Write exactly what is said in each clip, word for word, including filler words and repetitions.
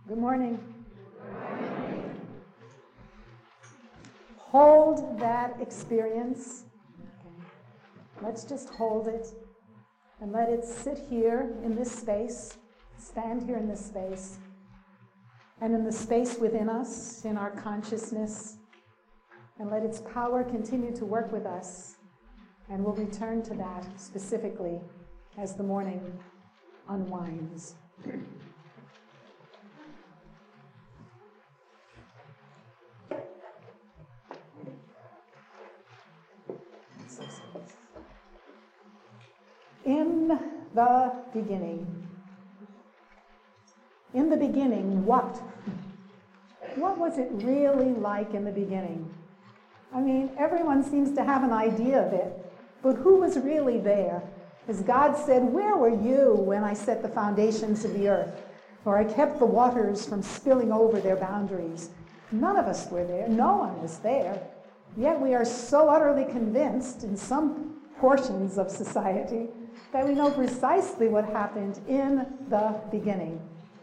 Good morning. Hold that experience. Okay. Let's just hold it and let it sit here in this space, stand here in this space, and in the space within us, in our consciousness, and let its power continue to work with us. And we'll return to that specifically as the morning unwinds. In the beginning. In the beginning, what? What was it really like in the beginning? I mean, everyone seems to have an idea of it, but who was really there? As God said, "Where were you when I set the foundations of the earth? Or I kept the waters from spilling over their boundaries?" None of us were there. No one was there. Yet we are so utterly convinced in some portions of society that we know precisely what happened in the beginning.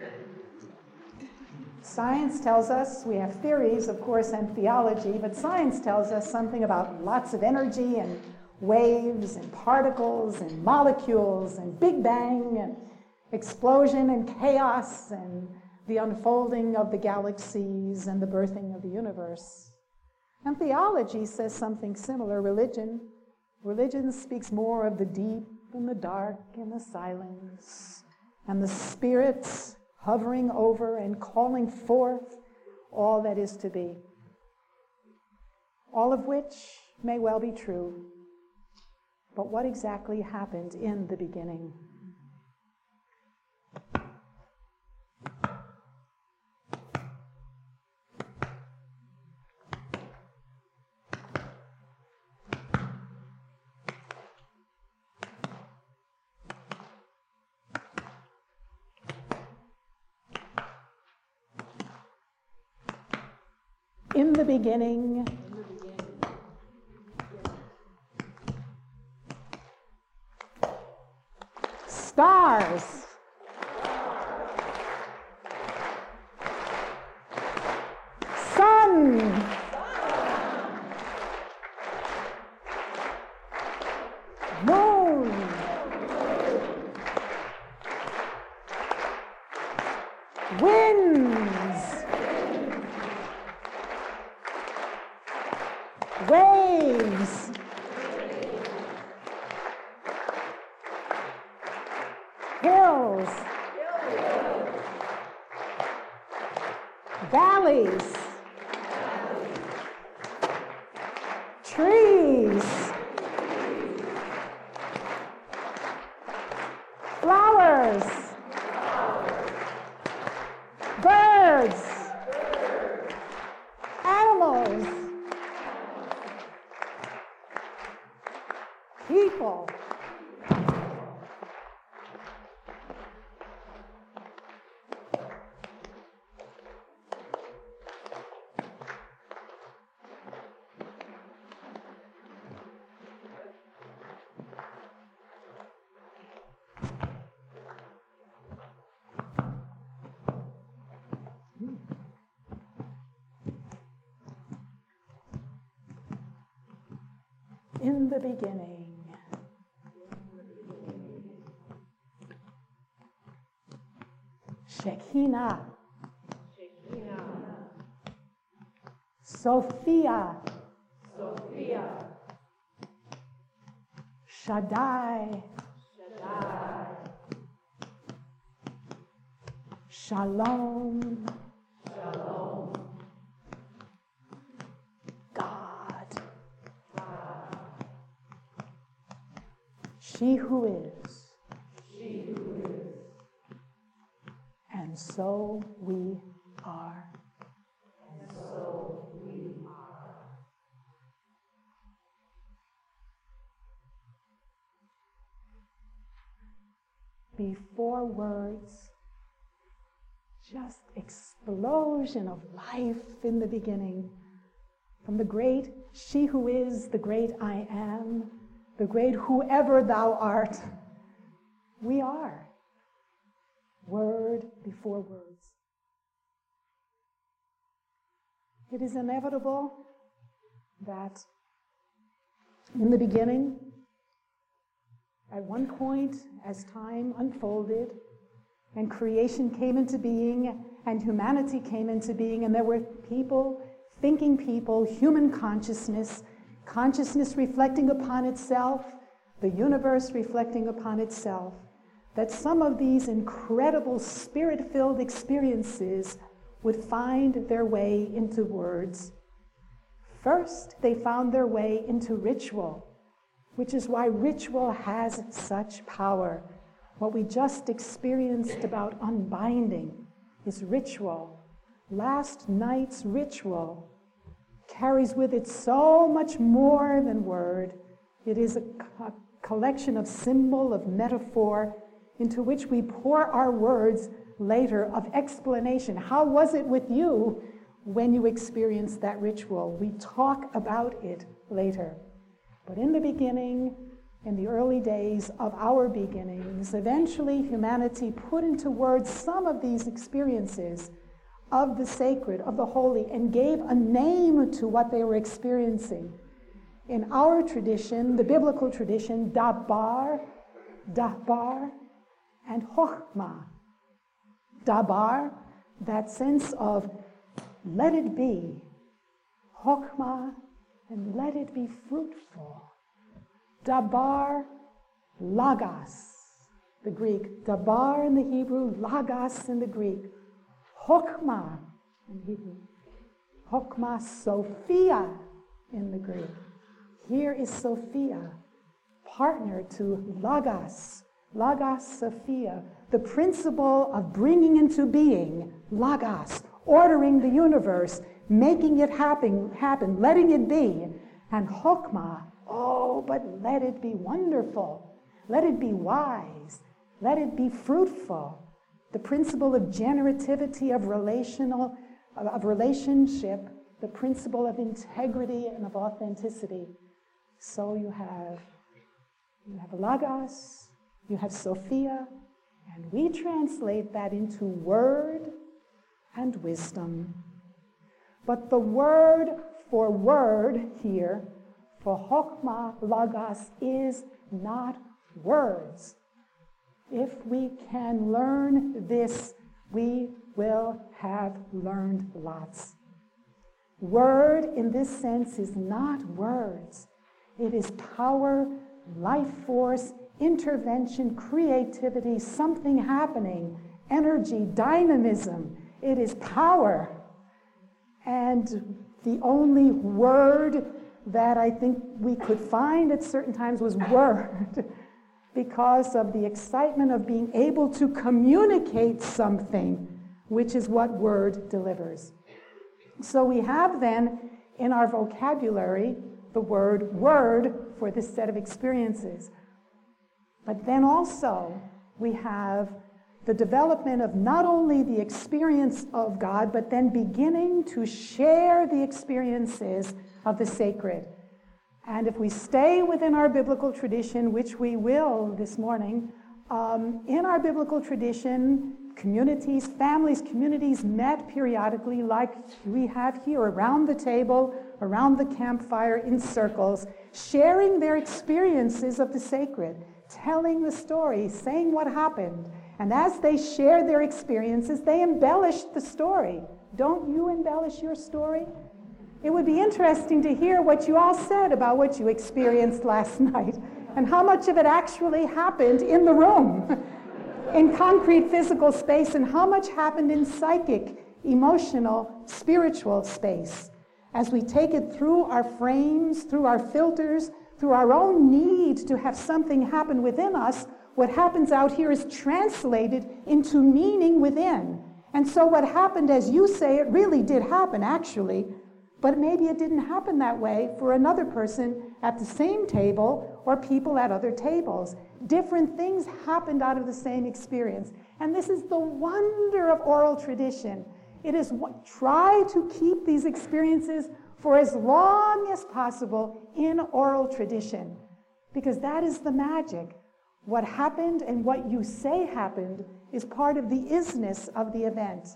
Science tells us, we have theories, of course, and theology, but science tells us something about lots of energy and waves and particles and molecules and Big Bang and explosion and chaos and the unfolding of the galaxies and the birthing of the universe. And theology says something similar. Religion, religion speaks more of the deep and the dark and the silence and the spirits hovering over and calling forth all that is to be. All of which may well be true. But what exactly happened in the beginning? In the beginning, stars, sun, moon, winds, waves, hills, valleys, trees, flowers, birds, animals, people. In the beginning. Shekinah. Sophia. Sophia. Shaddai. Shaddai. Shalom. Shalom. God. God. She who is. She who is. And so we are. And so we are. Before words, just explosion of life in the beginning. From the great She who is, the great I am, the great whoever thou art, we are. Word before words. It is inevitable that in the beginning, at one point, as time unfolded, and creation came into being, and humanity came into being, and there were people, thinking people, human consciousness, consciousness reflecting upon itself, the universe reflecting upon itself, that some of these incredible spirit-filled experiences would find their way into words. First, they found their way into ritual, which is why ritual has such power. What we just experienced about unbinding is ritual. Last night's ritual carries with it so much more than word. It is a, a collection of symbol, of metaphor, into which we pour our words later of explanation. How was it with you when you experienced that ritual? We talk about it later. But in the beginning, in the early days of our beginnings, eventually humanity put into words some of these experiences of the sacred, of the holy, and gave a name to what they were experiencing. In our tradition, the biblical tradition, dabar, dabar, and chokhmah. Dabar, that sense of let it be. Chokhmah, and let it be fruitful. Dabar, logos, the Greek. Dabar in the Hebrew, logos in the Greek. Chokhmah in Hebrew. Chokhmah, Sophia in the Greek. Here is Sophia, partner to logos. Logos, Sophia, the principle of bringing into being, logos, ordering the universe, making it happen, happen, letting it be. And chokhmah, oh, but let it be wonderful. Let it be wise. Let it be fruitful. The principle of generativity, of relational, of relationship, the principle of integrity and of authenticity. So you have, you have logos, you have Sophia, and we translate that into word and wisdom. But the word for word here, for chokhmah, logos, is not words. If we can learn this, we will have learned lots. Word, in this sense, is not words. It is power, life force, intervention, creativity, something happening, energy, dynamism. It is power. And the only word that I think we could find at certain times was word, because of the excitement of being able to communicate something, which is what word delivers. So we have then in our vocabulary the word word for this set of experiences. But then also we have the development of not only the experience of God, but then beginning to share the experiences of the sacred. And if we stay within our biblical tradition, which we will this morning, um, in our biblical tradition, communities, families, communities met periodically like we have here, around the table, around the campfire, in circles, sharing their experiences of the sacred, telling the story, saying what happened. And as they share their experiences, they embellished the story. Don't you embellish your story? It would be interesting to hear what you all said about what you experienced last night and how much of it actually happened in the room, in concrete physical space, and how much happened in psychic, emotional, spiritual space. As we take it through our frames, through our filters, through our own need to have something happen within us, what happens out here is translated into meaning within. And so what happened, as you say, it really did happen, actually. But maybe it didn't happen that way for another person at the same table or people at other tables. Different things happened out of the same experience. And this is the wonder of oral tradition. It is what, try to keep these experiences for as long as possible in oral tradition, because that is the magic. What happened and what you say happened is part of the isness of the event.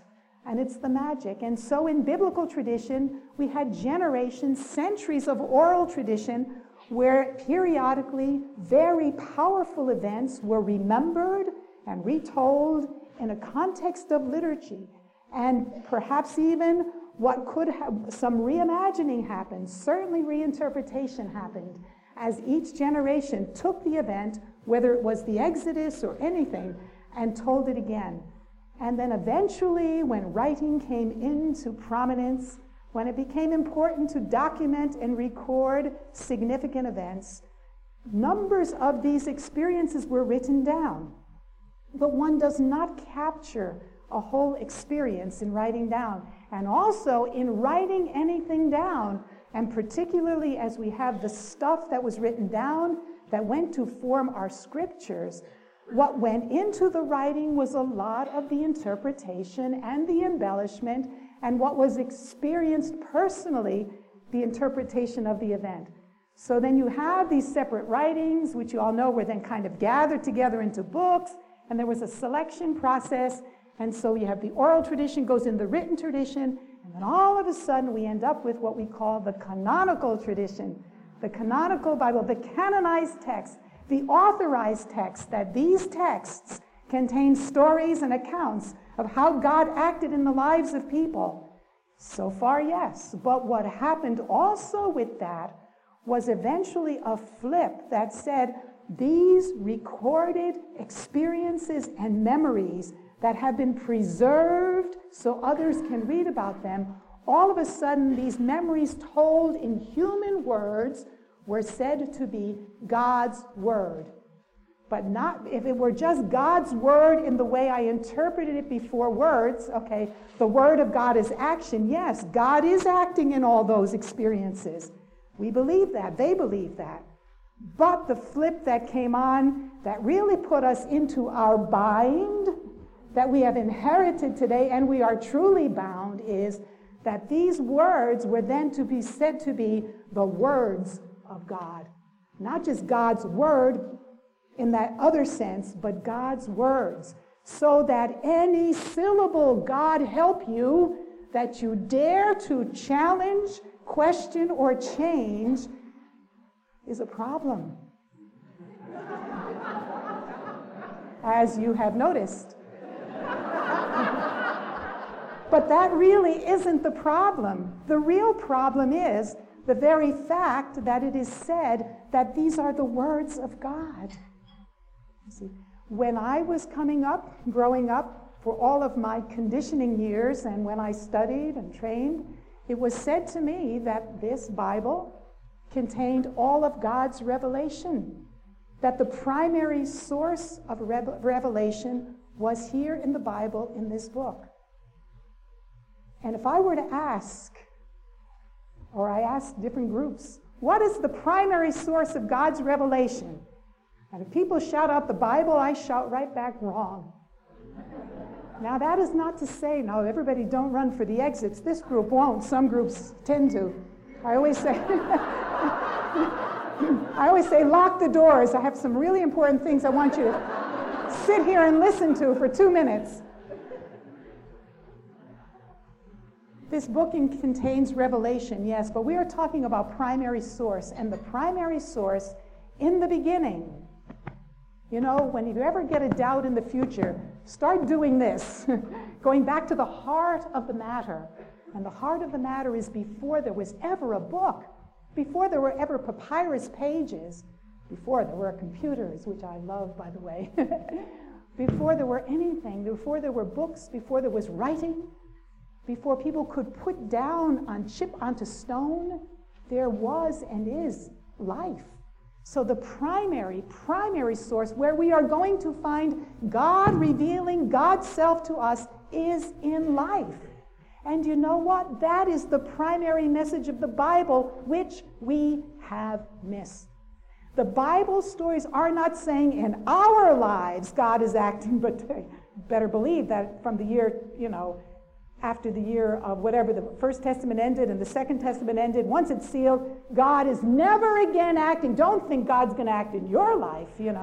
And it's the magic. And so in biblical tradition, we had generations, centuries of oral tradition where periodically very powerful events were remembered and retold in a context of liturgy. And perhaps even what could have, some reimagining happened, certainly reinterpretation happened, as each generation took the event, whether it was the Exodus or anything, and told it again. And then eventually, when writing came into prominence, when it became important to document and record significant events, numbers of these experiences were written down. But one does not capture a whole experience in writing down. And also, in writing anything down, and particularly as we have the stuff that was written down that went to form our scriptures, what went into the writing was a lot of the interpretation and the embellishment, and what was experienced personally, the interpretation of the event. So then you have these separate writings, which you all know were then kind of gathered together into books, and there was a selection process, and so you have the oral tradition goes in the written tradition, and then all of a sudden we end up with what we call the canonical tradition, the canonical Bible, the canonized text, the authorized text, that these texts contain stories and accounts of how God acted in the lives of people. So far, yes. But what happened also with that was eventually a flip that said these recorded experiences and memories that have been preserved so others can read about them, all of a sudden these memories told in human words were said to be God's word. But not, if it were just God's word in the way I interpreted it before words, okay, the word of God is action. Yes, God is acting in all those experiences. We believe that. They believe that. But the flip that came on that really put us into our bind that we have inherited today, and we are truly bound, is that these words were then to be said to be the words of God. Not just God's word in that other sense, but God's words. So that any syllable, God help you, that you dare to challenge, question, or change is a problem. As you have noticed. But that really isn't the problem. The real problem is the very fact that it is said that these are the words of God. You see, when I was coming up, growing up, for all of my conditioning years, and when I studied and trained, it was said to me that this Bible contained all of God's revelation, that the primary source of revelation was here in the Bible, in this book. And if I were to ask, or I ask different groups, what is the primary source of God's revelation? And if people shout out the Bible, I shout right back, wrong. Now that is not to say, no, everybody don't run for the exits. This group won't. Some groups tend to. I always say, I always say, lock the doors. I have some really important things I want you to sit here and listen to for two minutes. This book contains revelation, yes, but we are talking about primary source, and the primary source in the beginning. You know, when you ever get a doubt in the future, start doing this, going back to the heart of the matter. And the heart of the matter is before there was ever a book, before there were ever papyrus pages, before there were computers, which I love, by the way, before there were anything, before there were books, before there was writing, before people could put down on chip onto stone, there was and is life. So the primary, primary source where we are going to find God revealing God's self to us is in life. And you know what? That is the primary message of the Bible, which we have missed. The Bible stories are not saying in our lives God is acting, but better believe that from the year, you know, after the year of whatever the First Testament ended and the Second Testament ended, once it's sealed, God is never again acting. Don't think God's going to act in your life, you know.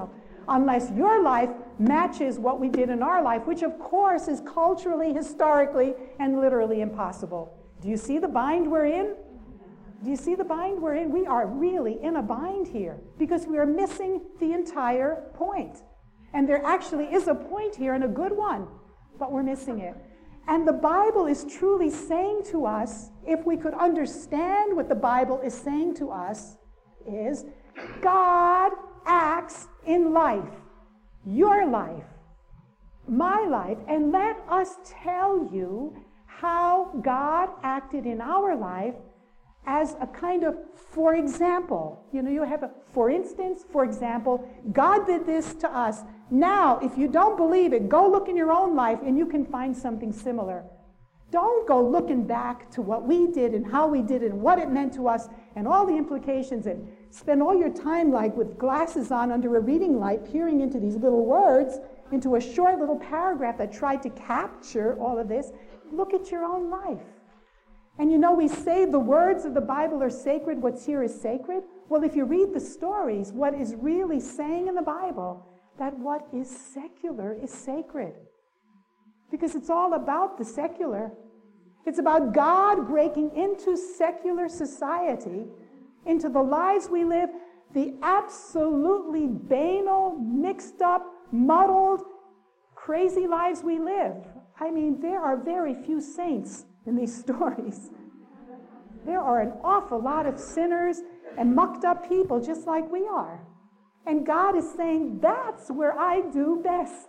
unless your life matches what we did in our life, which of course is culturally, historically, and literally impossible. Do you see the bind we're in? Do you see the bind we're in? We are really in a bind here because we are missing the entire point. And there actually is a point here and a good one, but we're missing it. And the Bible is truly saying to us, if we could understand what the Bible is saying to us, is God acts in life, your life, my life, and let us tell you how God acted in our life as a kind of, for example. You know, you have a, for instance, for example, God did this to us. Now, if you don't believe it, go look in your own life and you can find something similar. Don't go looking back to what we did and how we did it and what it meant to us and all the implications, and spend all your time like with glasses on under a reading light peering into these little words, into a short little paragraph that tried to capture all of this. Look at your own life. And you know, we say the words of the Bible are sacred, what's here is sacred. Well, if you read the stories, what is really saying in the Bible, that what is secular is sacred. Because it's all about the secular. It's about God breaking into secular society, into the lives we live, the absolutely banal, mixed up, muddled, crazy lives we live. I mean, there are very few saints in these stories. There are an awful lot of sinners and mucked up people just like we are. And God is saying, that's where I do best,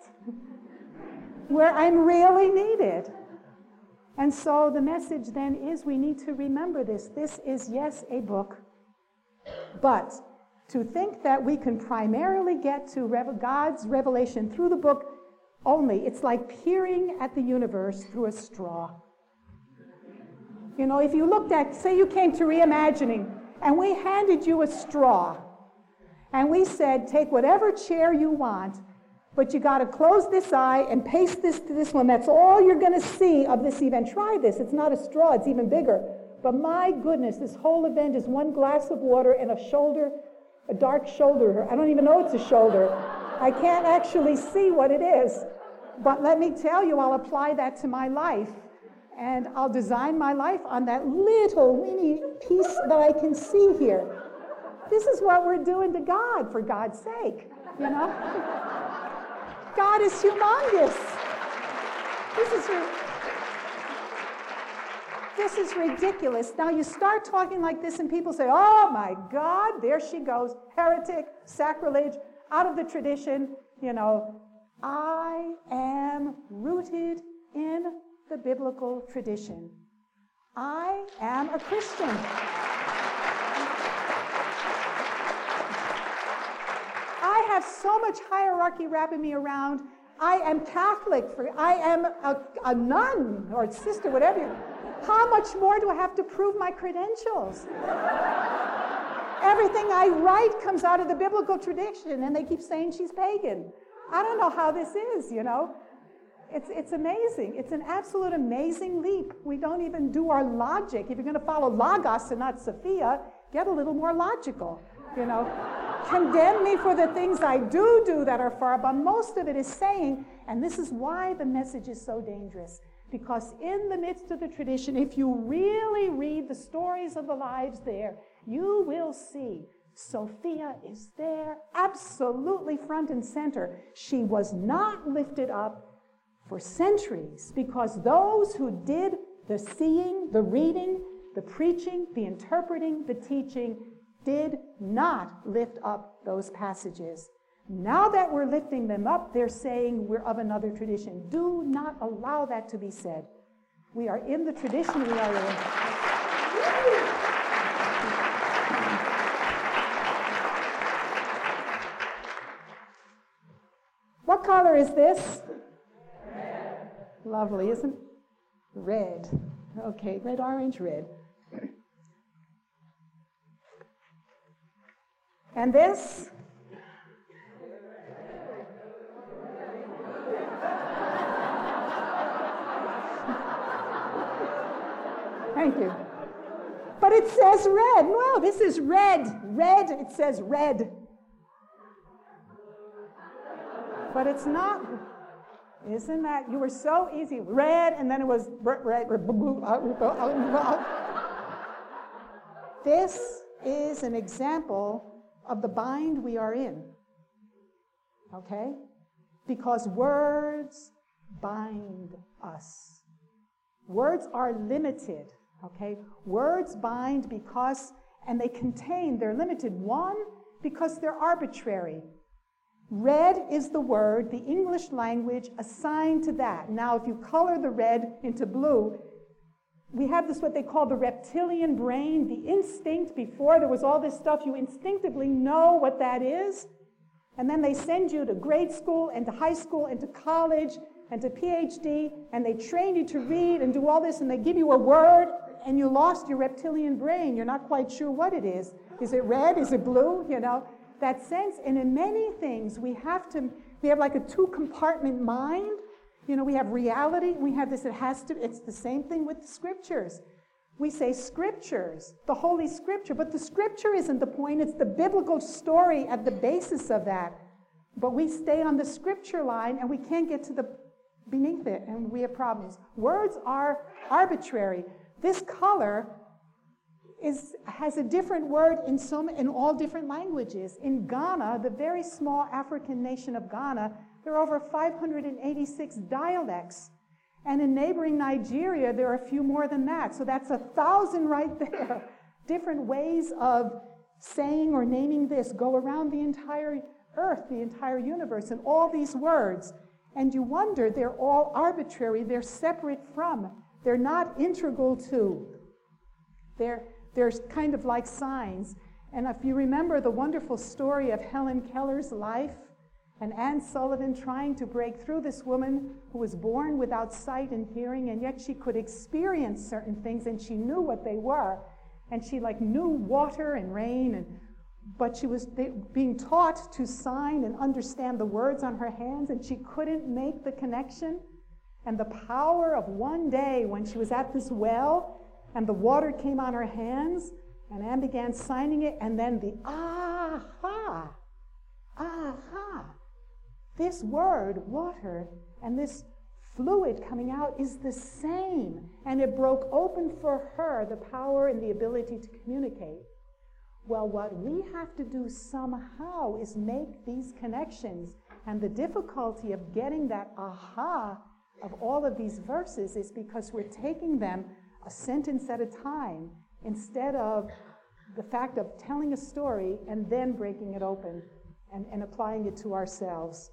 where I'm really needed. And so the message then is we need to remember this. This is, yes, a book, but to think that we can primarily get to rev- God's revelation through the book only, it's like peering at the universe through a straw. You know, if you looked at, say you came to Reimagining, and we handed you a straw, and we said, take whatever chair you want, but you got to close this eye and paste this to this one. That's all you're going to see of this event. Try this. It's not a straw. It's even bigger. But my goodness, this whole event is one glass of water and a shoulder, a dark shoulder. I don't even know it's a shoulder. I can't actually see what it is. But let me tell you, I'll apply that to my life. And I'll design my life on that little weeny piece that I can see here. This is what we're doing to God, for God's sake, you know? God is humongous. This is, this is ridiculous. Now you start talking like this and people say, oh my God, there she goes, heretic, sacrilege, out of the tradition, you know. I am rooted in the biblical tradition. I am a Christian. I have so much hierarchy wrapping me around. I am Catholic. For, I am a, a nun or sister, whatever. You, how much more do I have to prove my credentials? Everything I write comes out of the biblical tradition, and they keep saying she's pagan. I don't know how this is, you know. It's it's amazing. It's an absolute amazing leap. We don't even do our logic. If you're going to follow Logos and not Sophia, get a little more logical, you know. Condemn me for the things I do do that are far, but most of it is saying, and this is why the message is so dangerous, because in the midst of the tradition, if you really read the stories of the lives there, you will see Sophia is there, absolutely front and center. She was not lifted up for centuries because those who did the seeing, the reading, the preaching, the interpreting, the teaching, did not lift up those passages. Now that we're lifting them up, they're saying we're of another tradition. Do not allow that to be said. We are in the tradition we are in. What color is this? Red. Lovely, isn't it? Red. Okay, red, orange, red. And this? Thank you. But it says red. No, this is red. Red, it says red. But it's not. Isn't that, you were so easy. Red, and then it was red, red, blue. This is an example of the bind we are in. Okay? Because words bind us. Words are limited. Okay? Words bind because, and they contain, they're limited. One, because they're arbitrary. Red is the word, the English language assigned to that. Now, if you color the red into blue, we have this, what they call the reptilian brain, the instinct. Before there was all this stuff, you instinctively know what that is. And then they send you to grade school and to high school and to college and to P H D, and they train you to read and do all this, and they give you a word, and you lost your reptilian brain. You're not quite sure what it is. Is it red? Is it blue? You know? That sense, and in many things, we have to, we have like a two-compartment mind. You know, we have reality, we have this, it has to, it's the same thing with the scriptures. We say scriptures, the Holy Scripture, but the scripture isn't the point, it's the biblical story at the basis of that. But we stay on the scripture line, and we can't get to the beneath it, and we have problems. Words are arbitrary. This color Is, has a different word in some in all different languages. In Ghana, the very small African nation of Ghana, there are over five hundred eighty-six dialects. And in neighboring Nigeria, there are a few more than that. So that's a thousand right there. Different ways of saying or naming this go around the entire earth, the entire universe, and all these words. And you wonder, they're all arbitrary. They're separate from. They're not integral to. They're They're kind of like signs. And if you remember the wonderful story of Helen Keller's life and Anne Sullivan trying to break through, this woman who was born without sight and hearing, and yet she could experience certain things, and she knew what they were. And she like knew water and rain, and but she was being taught to sign and understand the words on her hands, and she couldn't make the connection. And the power of one day when she was at this well, and the water came on her hands, and Anne began signing it, and then the aha, aha. This word, water, and this fluid coming out is the same. And it broke open for her the power and the ability to communicate. Well, what we have to do somehow is make these connections. And the difficulty of getting that aha of all of these verses is because we're taking them a sentence at a time, instead of the fact of telling a story and then breaking it open and, and applying it to ourselves.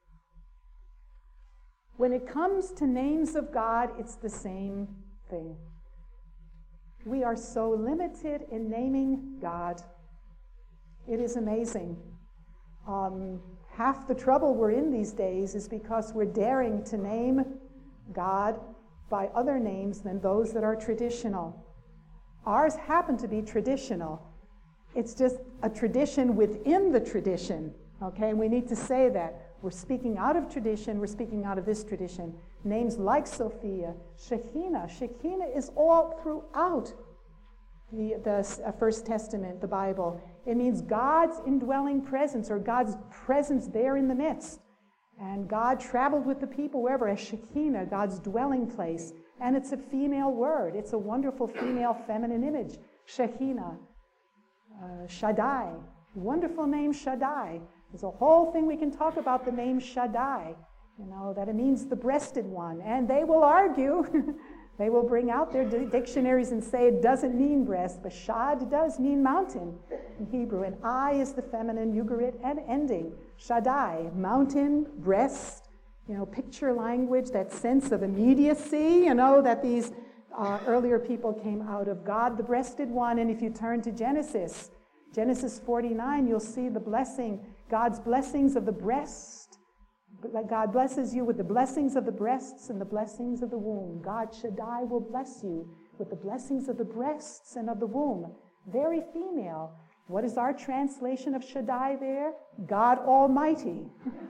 When it comes to names of God, it's the same thing. We are so limited in naming God. It is amazing. Um, half the trouble we're in these days is because we're daring to name God by other names than those that are traditional. Ours happen to be traditional. It's just a tradition within the tradition, okay? And we need to say that. We're speaking out of tradition, we're speaking out of this tradition. Names like Sophia, Shekinah. Shekinah is all throughout the, the uh, First Testament, the Bible. It means God's indwelling presence, or God's presence there in the midst. And God traveled with the people wherever, as Shekinah, God's dwelling place. And it's a female word. It's a wonderful female feminine image. Shekinah, uh, Shaddai. Wonderful name, Shaddai. There's a whole thing we can talk about the name Shaddai. You know, that it means the breasted one. And they will argue. They will bring out their d- dictionaries and say it doesn't mean breast, but Shad does mean mountain in Hebrew. And I is the feminine ugarit and ending. Shaddai, mountain, breast, you know, picture language, that sense of immediacy, you know, that these uh, earlier people came out of. God, the breasted one. And if you turn to Genesis, Genesis forty-nine, you'll see the blessing, God's blessings of the breast. God blesses you with the blessings of the breasts and the blessings of the womb. God Shaddai will bless you with the blessings of the breasts and of the womb. Very female. What is our translation of Shaddai there? God Almighty.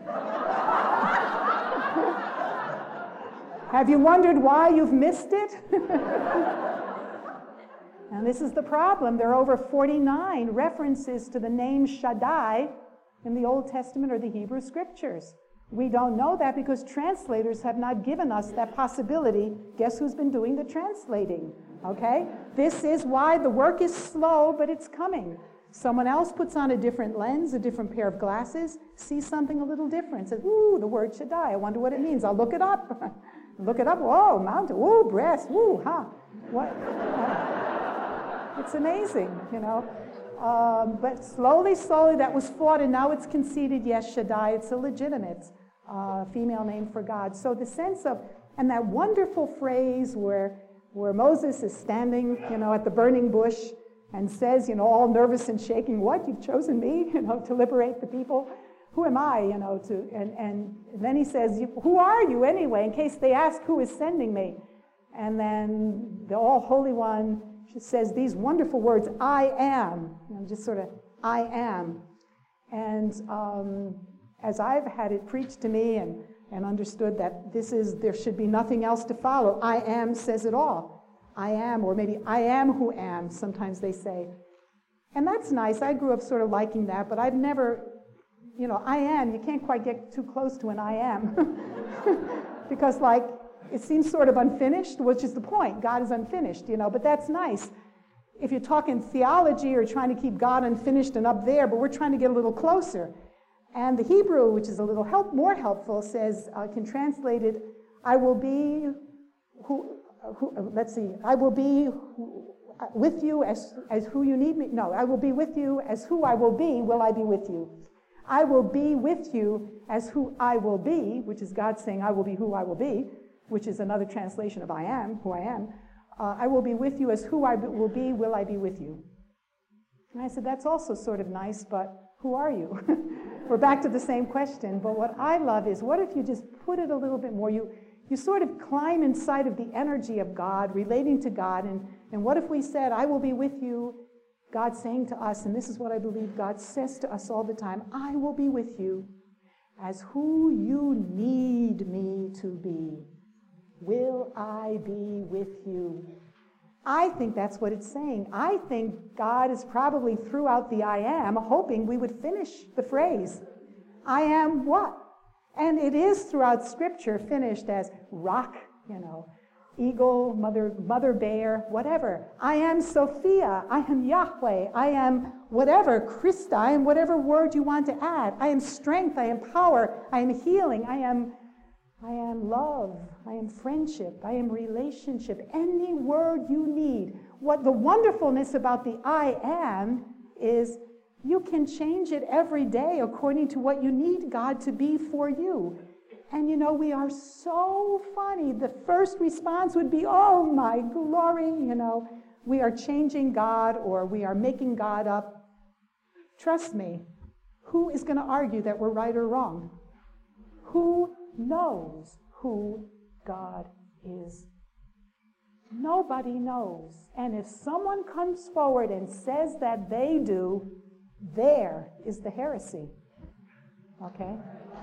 Have you wondered why you've missed it? And this is the problem. There are over forty-nine references to the name Shaddai in the Old Testament or the Hebrew Scriptures. We don't know that because translators have not given us that possibility. Guess who's been doing the translating? Okay? This is why the work is slow, but it's coming. Someone else puts on a different lens, a different pair of glasses, sees something a little different, says, ooh, the word Shaddai, I wonder what it means. I'll look it up. Look it up. Whoa, mountain. Ooh, breast. Ooh, huh. What? It's amazing, you know. Um, but slowly, slowly, that was fought, and now it's conceded, yes, Shaddai, it's a legitimate uh, female name for God. So the sense of, and that wonderful phrase where where Moses is standing, you know, at the burning bush and says, you know, all nervous and shaking, what, you've chosen me, you know, to liberate the people? Who am I, you know, to, and, and then he says, who are you anyway, in case they ask who is sending me? And then the all-holy one says these wonderful words, I am, you know, just sort of, I am. And um, as I've had it preached to me and, and understood that this is, there should be nothing else to follow, I am says it all. I am, or maybe I am who am, sometimes they say. And that's nice. I grew up sort of liking that, but I've never, you know, I am, you can't quite get too close to an I am. Because, like, it seems sort of unfinished, which is the point. God is unfinished, you know, but that's nice. If you're talking theology or trying to keep God unfinished and up there, but we're trying to get a little closer. And the Hebrew, which is a little help, more helpful, says, uh, can translate it, I will be who, who uh, let's see, I will be who, uh, with you as, as who you need me. No, I will be with you as who I will be, will I be with you. I will be with you as who I will be, which is God saying, I will be who I will be, which is another translation of I am, who I am. Uh, I will be with you as who I will be, will I be with you. And I said, that's also sort of nice, but who are you? We're back to the same question, but what I love is, what if you just put it a little bit more? You you sort of climb inside of the energy of God, relating to God, and, and what if we said, I will be with you, God saying to us, and this is what I believe God says to us all the time, I will be with you as who you need me to be. Will I be with you? I think that's what it's saying. I think God is probably throughout the I am hoping we would finish the phrase. I am what? And it is throughout Scripture finished as rock, you know, eagle, mother, mother bear, whatever. I am Sophia. I am Yahweh. I am whatever, Christa. I am whatever word you want to add. I am strength. I am power. I am healing. I am I am love, I am friendship, I am relationship, any word you need. What the wonderfulness about the I am is you can change it every day according to what you need God to be for you. And you know, we are so funny. The first response would be, oh my glory, you know, we are changing God or we are making God up. Trust me, who is going to argue that we're right or wrong? Who knows who God is? Nobody knows. And if someone comes forward and says that they do, there is the heresy. Okay?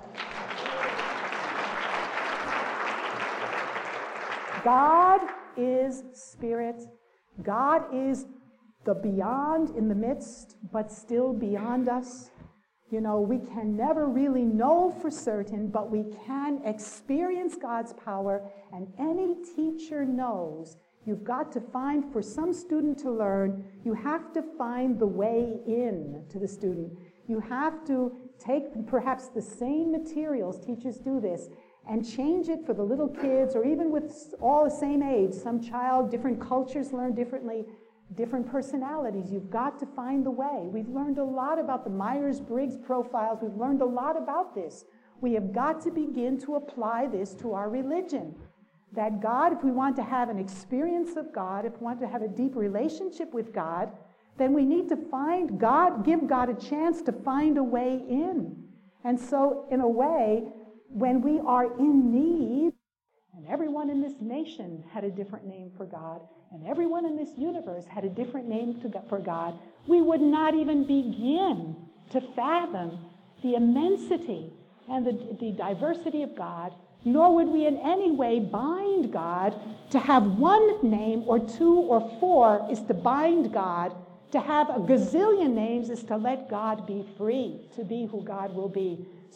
God is spirit. God is the beyond in the midst, but still beyond us. You know, we can never really know for certain, but we can experience God's power, and any teacher knows you've got to find, for some student to learn, you have to find the way in to the student. You have to take perhaps the same materials, teachers do this, and change it for the little kids, or even with all the same age. Some child, different cultures learn differently. Different personalities. You've got to find the way. We've learned a lot about the Myers-Briggs profiles. We've learned a lot about this. We have got to begin to apply this to our religion. That God, if we want to have an experience of God, if we want to have a deep relationship with God, then we need to find God, give God a chance to find a way in. And so, in a way, when we are in need, and everyone in this nation had a different name for God, and everyone in this universe had a different name to, for God, we would not even begin to fathom the immensity and the, the diversity of God, nor would we in any way bind God. To have one name or two or four is to bind God. To have a gazillion names is to let God be free, to be who God will be.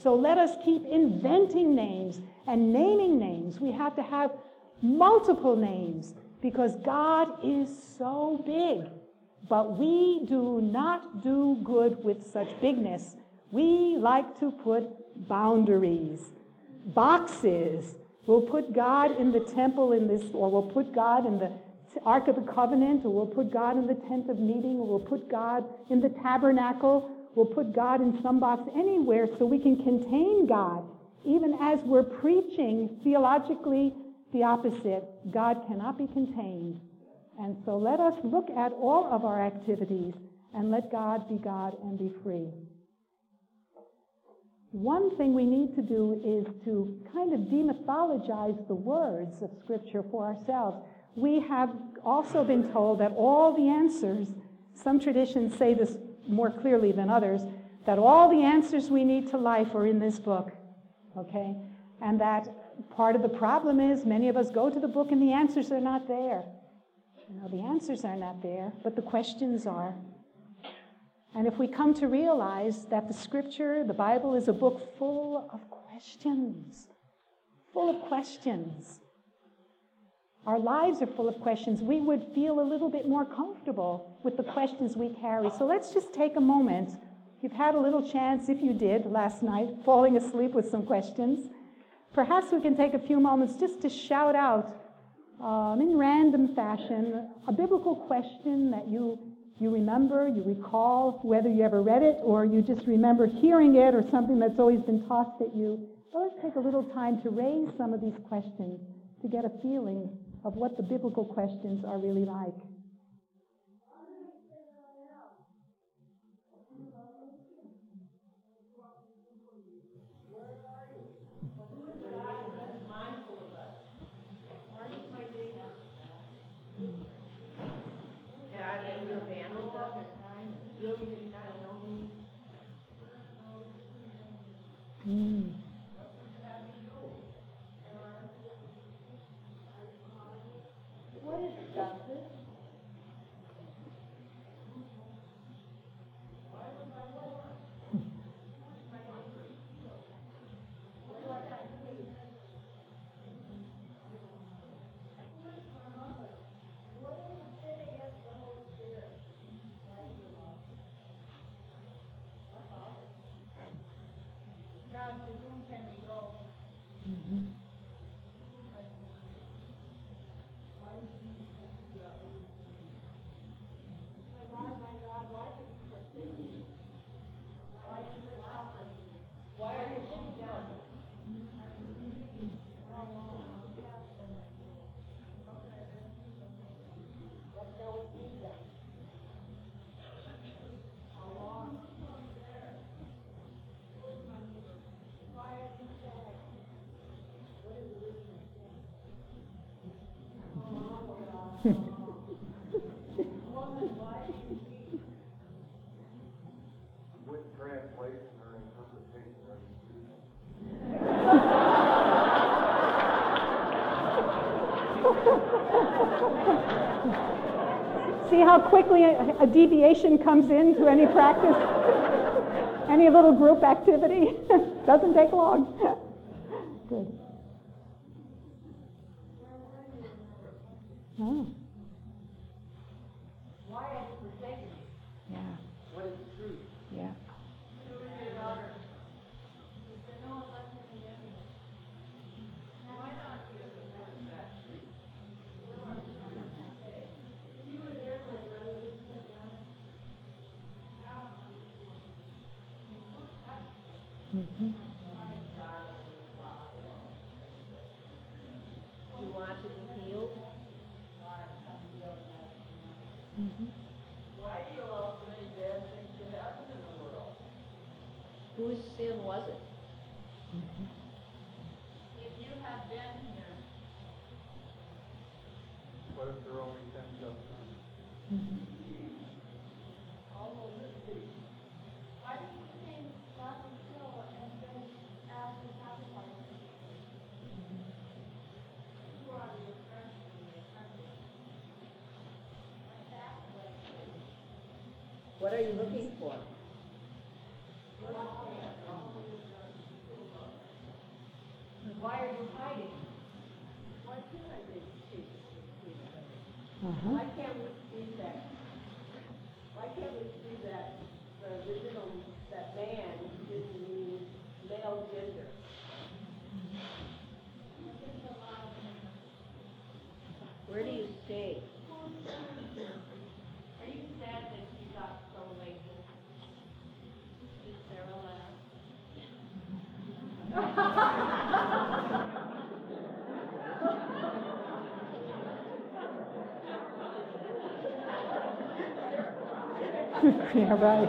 So let us keep inventing names and naming names. We have to have multiple names because God is so big. But we do not do good with such bigness. We like to put boundaries, boxes. We'll put God in the temple in this, or we'll put God in the Ark of the Covenant, or we'll put God in the tent of meeting, or we'll put God in the tabernacle. We'll put God in some box anywhere so we can contain God. Even as we're preaching theologically the opposite, God cannot be contained. And so let us look at all of our activities and let God be God and be free. One thing we need to do is to kind of demythologize the words of Scripture for ourselves. We have also been told that all the answers, some traditions say this more clearly than others, that all the answers we need to life are in this book, okay? And that part of the problem is many of us go to the book and the answers are not there. You know, the answers are not there, but the questions are. And if we come to realize that the Scripture, the Bible, is a book full of questions, full of questions, our lives are full of questions, we would feel a little bit more comfortable with the questions we carry. So let's just take a moment. You've had a little chance, if you did, last night, falling asleep with some questions. Perhaps we can take a few moments just to shout out, um, in random fashion, a biblical question that you you remember, you recall, whether you ever read it or you just remember hearing it or something that's always been tossed at you. So let's take a little time to raise some of these questions to get a feeling of what the biblical questions are really like. Mm. What is justice? Mm-hmm. Which translation or interpretation are you choosing? See how quickly a, a deviation comes into any practice, any little group activity? Doesn't take long. Good. Oh. Why have you forsaken me? Yeah. What is the truth? Yeah. Mm-hmm. You want to be healed? Mm-hmm. Why do you allow so many bad things to happen in the world? Whose sin was it? Mm-hmm. If you have been here, What if there are only ten justices? Mm-hmm. Why did you king stop and kill and then ask for sacrifices? Who are the oppressors and the oppressors? what are you looking for? Uh-huh. Why can't we see that? Why can't we see that the original, that man didn't mean male gender? Where do you stay? Are you sad that you got so late? Is there a letter? Yeah, right.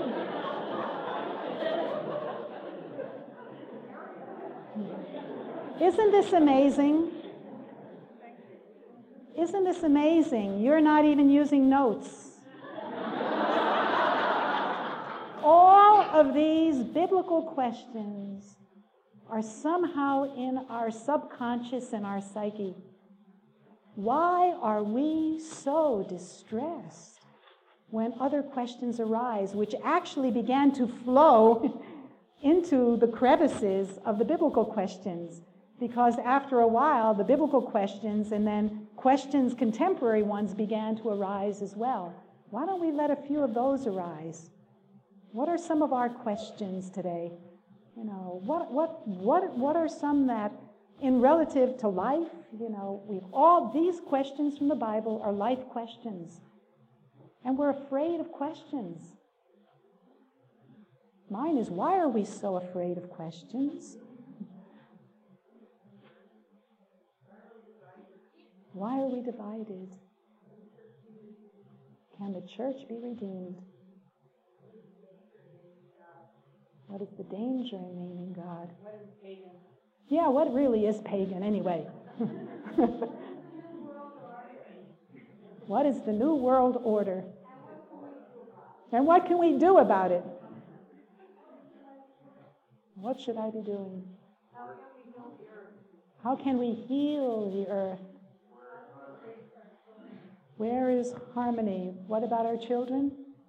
Isn't this amazing? Isn't this amazing? You're not even using notes. All of these biblical questions are somehow in our subconscious and our psyche. Why are we so distressed when other questions arise, which actually began to flow into the crevices of the biblical questions? Because after a while, the biblical questions and then questions, contemporary ones, began to arise as well. Why don't we let a few of those arise? What are some of our questions today? You know, what what what what are some that, in relative to life, you know, we've all these questions from the Bible are life questions. And we're afraid of questions. Mine is, why are we so afraid of questions? Why are we divided? Can the church be redeemed? What is the danger in naming God? What is pagan? Yeah, what really is pagan anyway? What is the New World Order? And what can we do about it? What should I be doing? How can we heal the earth? Where is harmony? What about our children?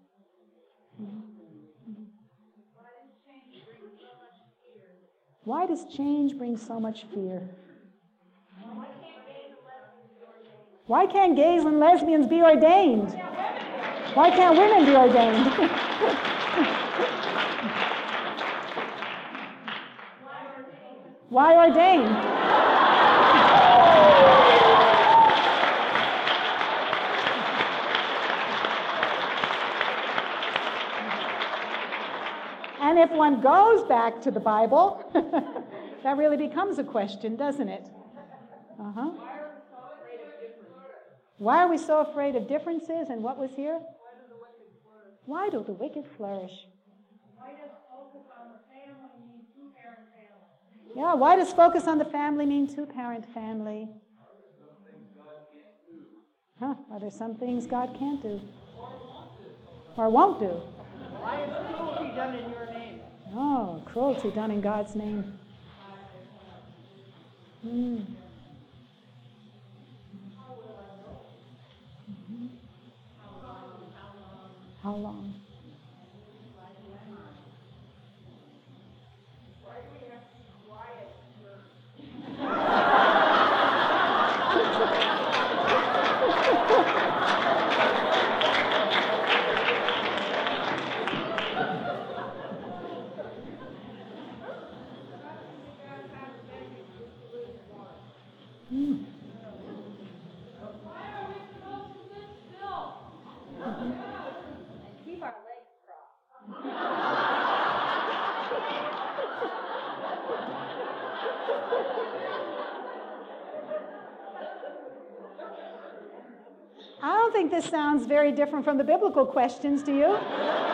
Why does change bring so much fear? Why can't gays and lesbians be ordained? Why can't women be ordained? Why ordained? And if one goes back to the Bible, that really becomes a question, doesn't it? Uh-huh. Why are we so afraid of differences? And what was here? Why do the wicked flourish? Why does focus on the family mean two-parent family? Yeah, why does focus on the family mean two-parent family? Huh, are there some things God can't do? Or won't do? Why is cruelty done in your name? Oh, cruelty done in God's name. Hmm. How long? Why do we have to be quiet? Hmm. Why are we supposed to sit still? And keep our legs crossed. I don't think this sounds very different from the biblical questions, do you?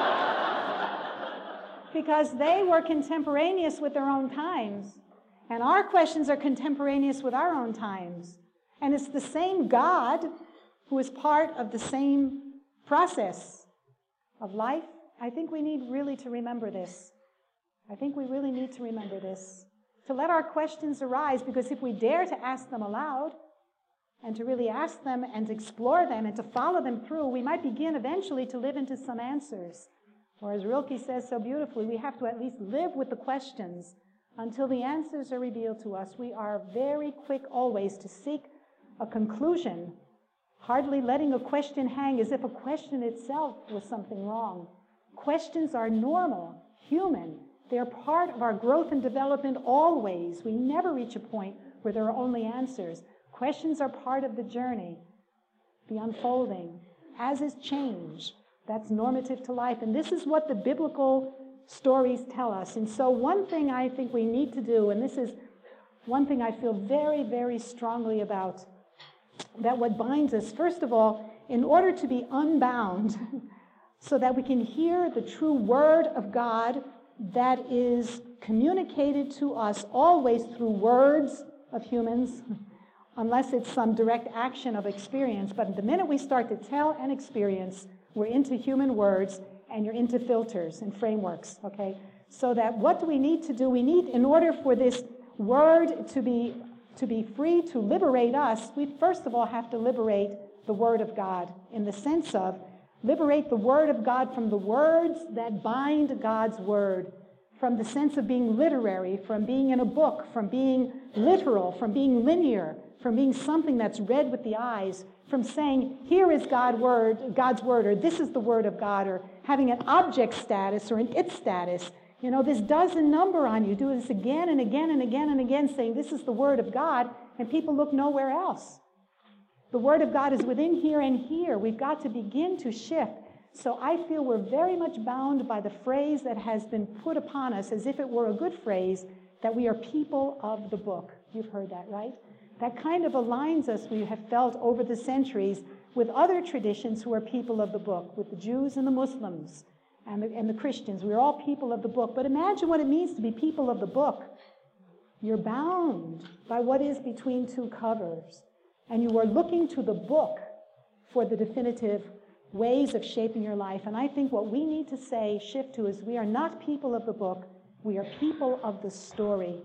Because they were contemporaneous with their own times. And our questions are contemporaneous with our own times. And it's the same God who is part of the same process of life. I think we need really to remember this. I think we really need to remember this. To let our questions arise, because if we dare to ask them aloud, and to really ask them and to explore them and to follow them through, we might begin eventually to live into some answers. Or as Rilke says so beautifully, we have to at least live with the questions until the answers are revealed to us. We are very quick always to seek a conclusion hardly letting a question hang as if a question itself was something wrong. Questions are normal, human. They're part of our growth and development always. We never reach a point where there are only answers. Questions are part of the journey, the unfolding, as is change. That's normative to life. And this is what the biblical stories tell us. And so one thing I think we need to do, and this is one thing I feel very, very strongly about, that what binds us, first of all, in order to be unbound, so that we can hear the true word of God that is communicated to us always through words of humans, unless it's some direct action of experience. But the minute we start to tell and experience, we're into human words, and you're into filters and frameworks, okay? So that what do we need to do? We need, in order for this word to be to be free to liberate us, we first of all have to liberate the Word of God, in the sense of liberate the Word of God from the words that bind God's Word, from the sense of being literary, from being in a book, from being literal, from being linear, from being something that's read with the eyes, from saying, here is God word, God's Word, or this is the Word of God, or having an object status or an it status. You know, this does a number on you. Do this again and again and again and again, saying this is the Word of God, and people look nowhere else. The Word of God is within here and here. We've got to begin to shift. So I feel we're very much bound by the phrase that has been put upon us, as if it were a good phrase, that we are people of the book. You've heard that, right? That kind of aligns us, we have felt over the centuries, with other traditions who are people of the book, with the Jews and the Muslims and the, and the Christians. We're all people of the book. But imagine what it means to be people of the book. You're bound by what is between two covers, and you are looking to the book for the definitive ways of shaping your life. And I think what we need to say, shift to, is we are not people of the book, we are people of the story.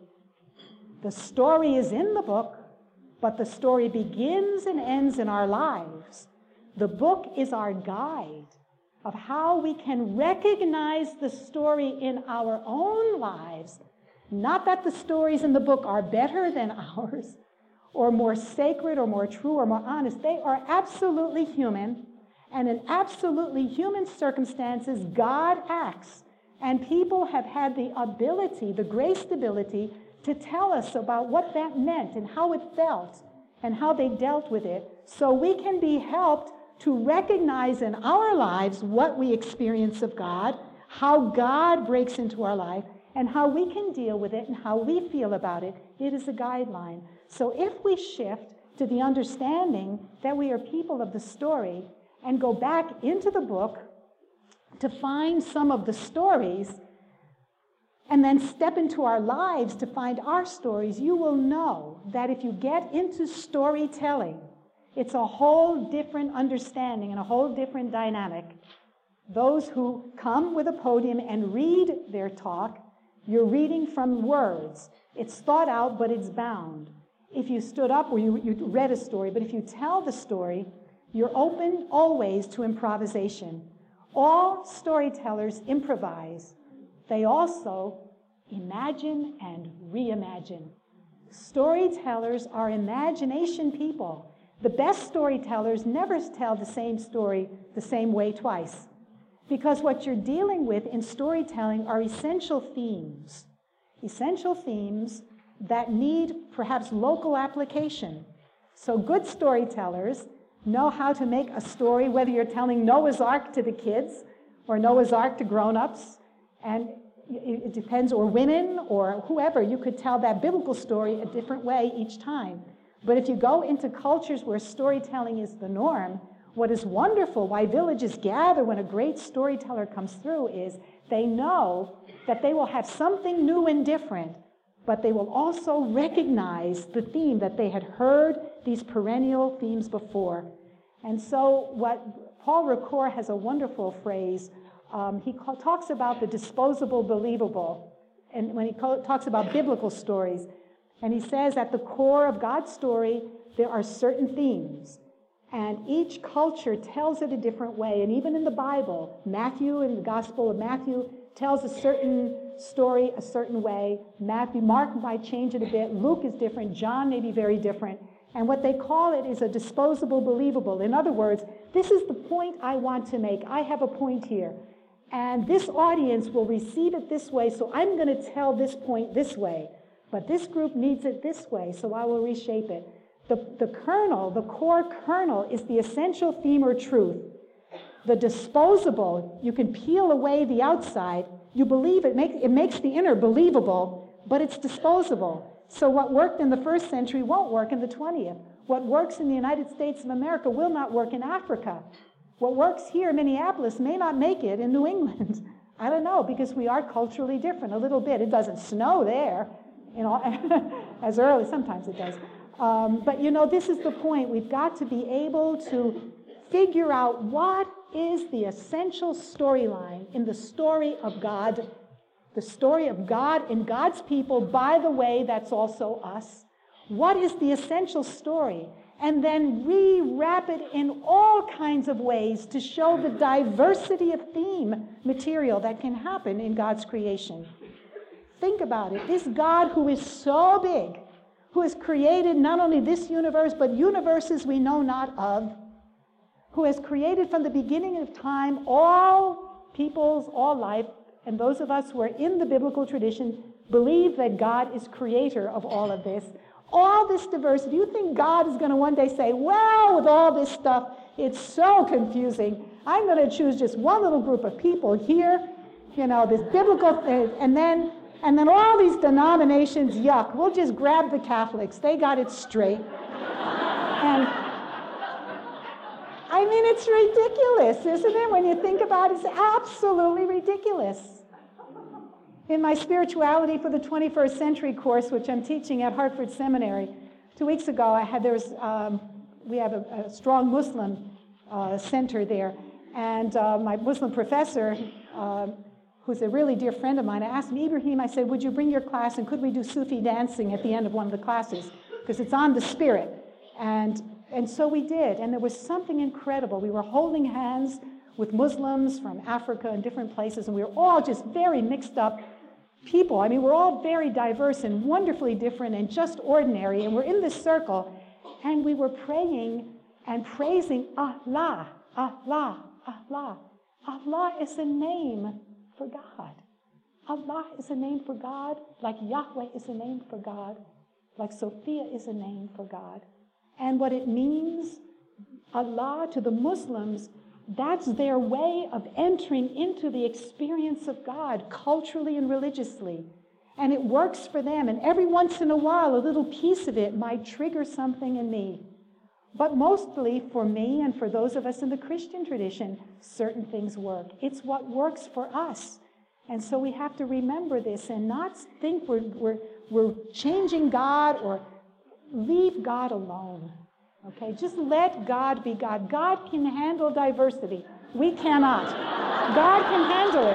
The story is in the book, but the story begins and ends in our lives. The book is our guide of how we can recognize the story in our own lives. Not that the stories in the book are better than ours, or more sacred, or more true, or more honest. They are absolutely human, and in absolutely human circumstances, God acts. And people have had the ability, the graced ability, to tell us about what that meant and how it felt and how they dealt with it, so we can be helped to recognize in our lives what we experience of God, how God breaks into our life, and how we can deal with it and how we feel about it. It is a guideline. So if we shift to the understanding that we are people of the story and go back into the book to find some of the stories and then step into our lives to find our stories, you will know that if you get into storytelling, it's a whole different understanding and a whole different dynamic. Those who come with a podium and read their talk, you're reading from words. It's thought out, but it's bound. If you stood up or you, you read a story, but if you tell the story, you're open always to improvisation. All storytellers improvise. They also imagine and reimagine. Storytellers are imagination people. The best storytellers never tell the same story the same way twice, because what you're dealing with in storytelling are essential themes, essential themes that need perhaps local application. So good storytellers know how to make a story, whether you're telling Noah's Ark to the kids or Noah's Ark to grown-ups, and it depends, or women or whoever, you could tell that biblical story a different way each time. But if you go into cultures where storytelling is the norm, what is wonderful, why villages gather when a great storyteller comes through, is they know that they will have something new and different, but they will also recognize the theme that they had heard these perennial themes before. And so what Paul Ricoeur has a wonderful phrase. Um, he call, talks about the disposable believable, and when he call, talks about biblical stories, and he says at the core of God's story, there are certain themes. And each culture tells it a different way. And even in the Bible, Matthew, in the Gospel of Matthew, tells a certain story a certain way. Matthew, Mark might change it a bit. Luke is different. John may be very different. And what they call it is a disposable believable. In other words, this is the point I want to make. I have a point here. And this audience will receive it this way, so I'm going to tell this point this way. But this group needs it this way, so I will reshape it. The, the kernel, the core kernel, is the essential theme or truth. The disposable, you can peel away the outside. You believe it, make, it makes the inner believable, but it's disposable. So what worked in the first century won't work in the twentieth. What works in the United States of America will not work in Africa. What works here in Minneapolis may not make it in New England. I don't know, because we are culturally different a little bit. It doesn't snow there, you know, as early. Sometimes it does. Um, but, you know, this is the point. We've got to be able to figure out what is the essential storyline in the story of God, the story of God and God's people. By the way, that's also us. What is the essential story? And then rewrap it in all kinds of ways to show the diversity of theme material that can happen in God's creation. Think about it. This God who is so big, who has created not only this universe, but universes we know not of, who has created from the beginning of time all peoples, all life, and those of us who are in the biblical tradition believe that God is creator of all of this. All this diversity. You think God is going to one day say, well, with all this stuff, it's so confusing. I'm going to choose just one little group of people here, you know, this biblical thing, and then and then all these denominations, yuck, we'll just grab the Catholics. They got it straight. And I mean, it's ridiculous, isn't it? When you think about it, it's absolutely ridiculous. In my Spirituality for the twenty-first Century course, which I'm teaching at Hartford Seminary, two weeks ago, I had there was um, we have a, a strong Muslim uh, center there, and uh, my Muslim professor, uh, who's a really dear friend of mine, I asked him, Ibrahim, I said, would you bring your class and could we do Sufi dancing at the end of one of the classes? Because it's on the spirit. And and so we did, and there was something incredible. We were holding hands with Muslims from Africa and different places, and we were all just very mixed up people. I mean, we're all very diverse and wonderfully different and just ordinary, and we're in this circle, and we were praying and praising Allah, Allah, Allah. Allah is a name for God. Allah is a name for God, like Yahweh is a name for God, like Sophia is a name for God. And what it means, Allah, to the Muslims, that's their way of entering into the experience of God culturally and religiously. And it works for them. And every once in a while, a little piece of it might trigger something in me. But mostly for me and for those of us in the Christian tradition, certain things work. It's what works for us. And so we have to remember this and not think we're, we're, we're changing God or leave God alone. Okay, just let God be God. God can handle diversity. We cannot. God can handle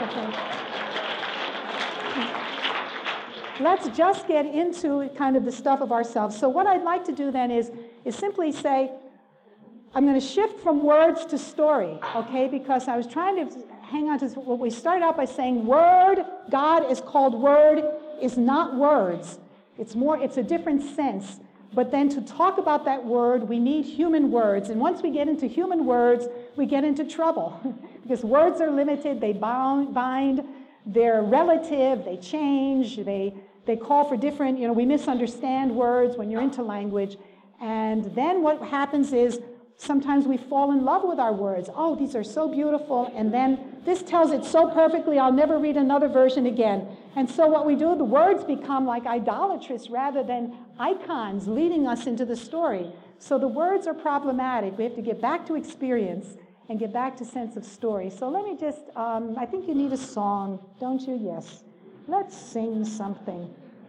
it. Okay. Let's just get into kind of the stuff of ourselves. So what I'd like to do then is, is simply say, I'm going to shift from words to story, okay, because I was trying to hang on to what we started out by saying word, God is called word, is not words. It's more, it's a different sense. But then to talk about that word, we need human words. And once we get into human words, we get into trouble. Because words are limited, they bound, bind, they're relative, they change, they, they call for different, you know, we misunderstand words when you're into language. And then what happens is sometimes we fall in love with our words. Oh, these are so beautiful. And then this tells it so perfectly, I'll never read another version again. And so what we do, the words become like idolatrous rather than icons leading us into the story. So the words are problematic. We have to get back to experience and get back to sense of story. So let me just, um, I think you need a song, don't you? Yes. Let's sing something.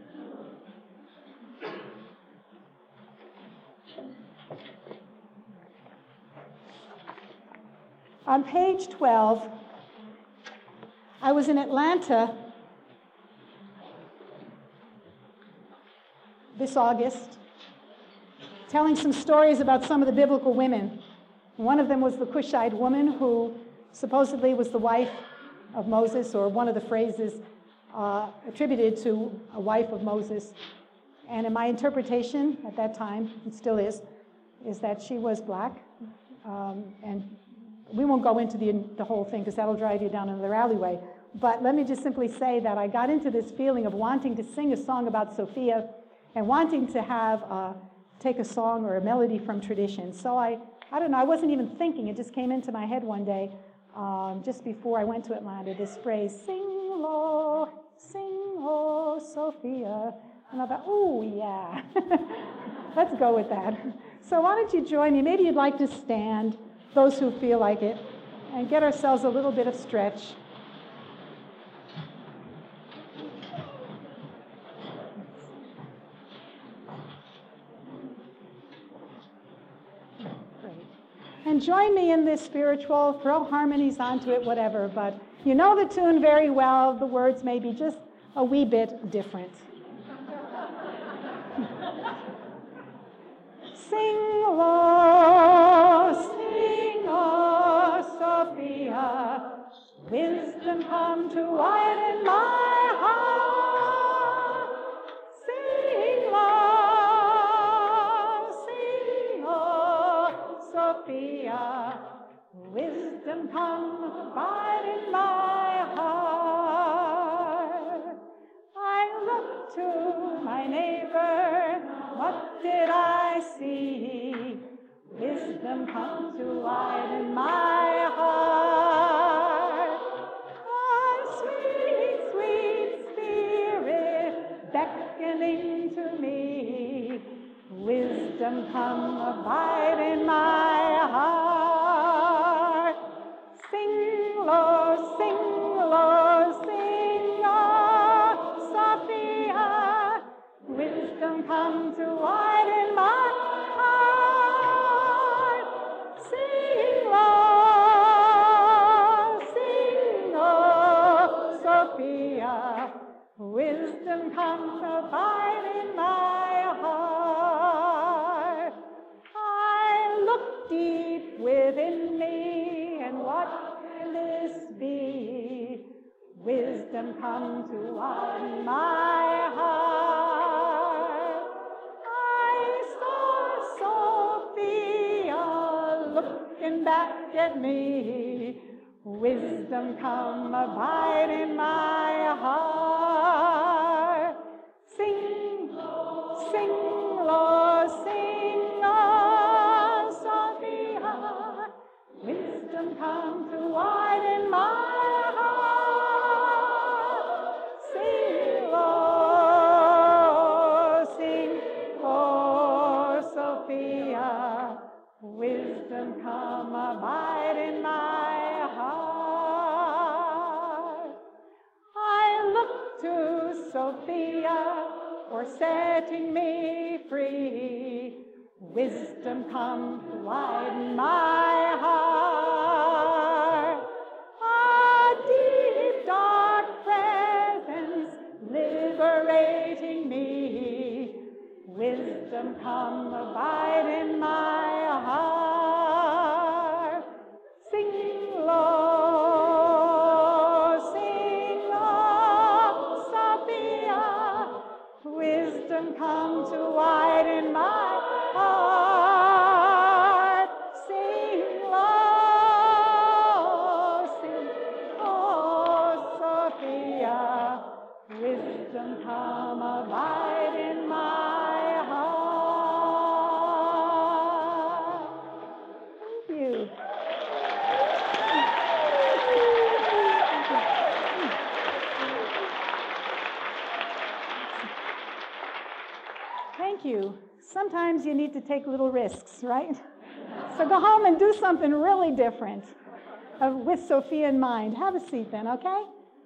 On page twelve, I was in Atlanta this August, telling some stories about some of the biblical women. One of them was the Cushite woman who supposedly was the wife of Moses, or one of the phrases uh, attributed to a wife of Moses. And in my interpretation at that time, it still is, is that she was black. Um, and we won't go into the, the whole thing because that'll drive you down another alleyway. But let me just simply say that I got into this feeling of wanting to sing a song about Sophia and wanting to have uh, take a song or a melody from tradition. So I, I don't know, I wasn't even thinking. It just came into my head one day, um, just before I went to Atlanta, this phrase, sing low, sing oh, Sophia. And I thought, oh, yeah, let's go with that. So why don't you join me? Maybe you'd like to stand, those who feel like it, and get ourselves a little bit of stretch. Great. And join me in this spiritual, throw harmonies onto it, whatever, but you know the tune very well. The words may be just a wee bit different. Sing low, sing oh, Sophia, wisdom come to widen my heart. Sing low, sing oh, Sophia, wisdom come abide in my heart. I look to my neighbor, what did I see? Wisdom come to widen my heart. Ah, sweet, sweet Spirit, beckoning to me. Wisdom come abide in my heart. Sing low, sing low, sing oh, Sophia. Wisdom come to widen my heart. Sing low, sing oh, Sophia. Wisdom come to abide in my heart. I look deep within me, and what can this be? Wisdom come to widen my heart. I saw Sophia looking back at me. Wisdom come abide in my heart. Sing, sing, Lord, sing, oh, Sophia. Wisdom come to widen my heart. Sing, Lord, sing, oh, Sophia. Wisdom come abide in my heart. I look to Sophia for setting me free. Wisdom come to widen my heart. A deep, dark presence liberating me. Wisdom come abide in my heart. Sing low, sing low, Sophia. Wisdom come to widen my heart. Sing low, sing oh, Sophia. Wisdom come abide in my heart. Thank you. Thank you. Sometimes you need to take little risks, right? So go home and do something really different uh, with Sophia in mind. Have a seat then, okay?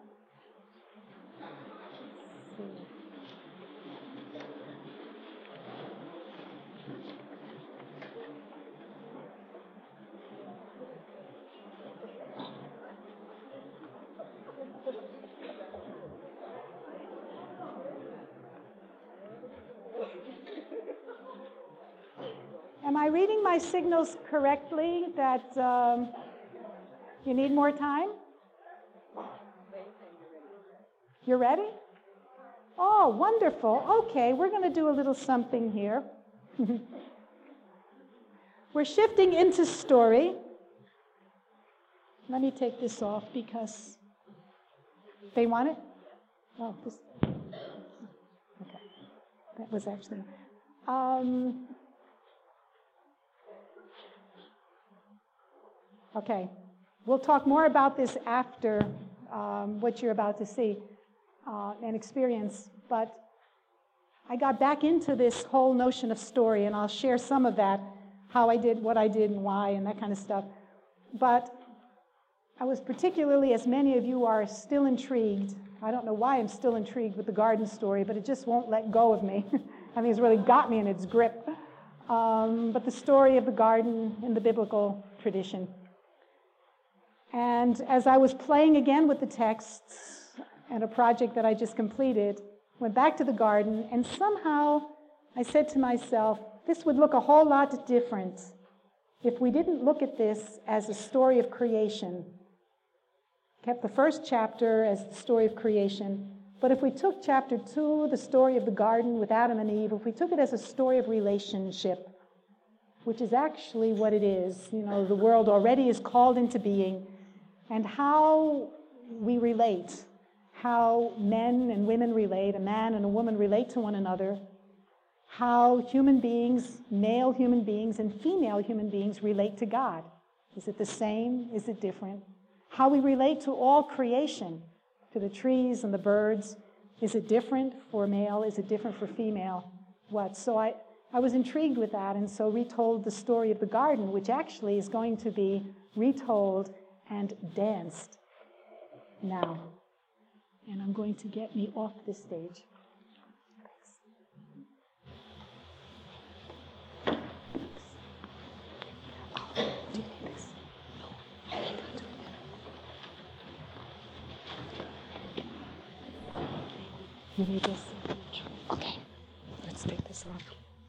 Am I reading my signals correctly that um, you need more time? You're ready? Oh, wonderful. Okay, we're going to do a little something here. We're shifting into story. Let me take this off because they want it? Oh, this. Okay. That was actually. Um, okay. We'll talk more about this after um, what you're about to see uh, and experience. But I got back into this whole notion of story, and I'll share some of that, how I did what I did and why and that kind of stuff. But I was particularly, as many of you are still intrigued, I don't know why I'm still intrigued with the garden story, but it just won't let go of me. I think it's really got me in its grip. Um, but the story of the garden in the biblical tradition. And as I was playing again with the texts and a project that I just completed, went back to the garden, and somehow I said to myself, this would look a whole lot different if we didn't look at this as a story of creation. Kept the first chapter as the story of creation, but if we took chapter two, the story of the garden with Adam and Eve, if we took it as a story of relationship, which is actually what it is, you know, the world already is called into being, and how we relate, how men and women relate, a man and a woman relate to one another, how human beings, male human beings and female human beings relate to God. Is it the same? Is it different? How we relate to all creation, to the trees and the birds. Is it different for male? Is it different for female? What? So I, I was intrigued with that, and so retold the story of the garden, which actually is going to be retold and danced now. And I'm going to get me off this stage. Oh, do you need this? You need this? Okay, let's take this off.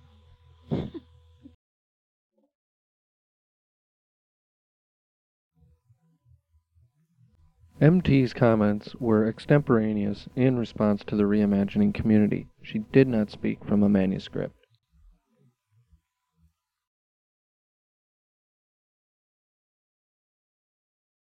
M T's comments were extemporaneous in response to the reimagining community. She did not speak from a manuscript.